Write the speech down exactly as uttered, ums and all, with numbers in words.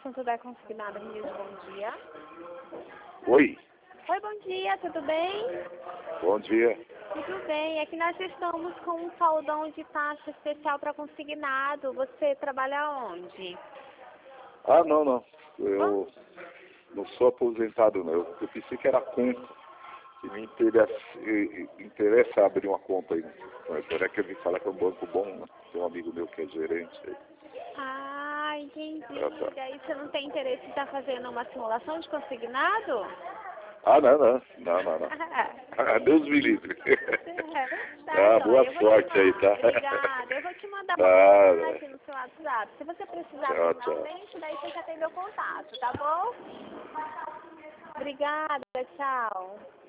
Santander Consignado, me diz bom dia. Oi, Oi, bom dia, tudo bem? bom dia. Tudo bem, é que nós estamos com um saldão de taxa especial para consignado. Você trabalha onde? Ah, não, não. Eu não sou aposentado, não. Eu, eu pensei que era conta. Que me interessa, interessa abrir uma conta aí. Será que eu vim falar que é um banco bom, né? Tem um amigo meu que é gerente aí. Ah, entendi. Ah, tá. Daí você não tem interesse em estar fazendo uma simulação de consignado? Ah, não, não. Não, não, não. Ah, Deus me livre. Tá, Ah, boa joia. Eu vou te sorte aí, tá? mandar. Obrigada. Eu vou te mandar uma Tá, mensagem no seu WhatsApp. Se você precisar tchau, tchau. finalmente, daí você já tem meu contato, tá bom? Obrigada, tchau.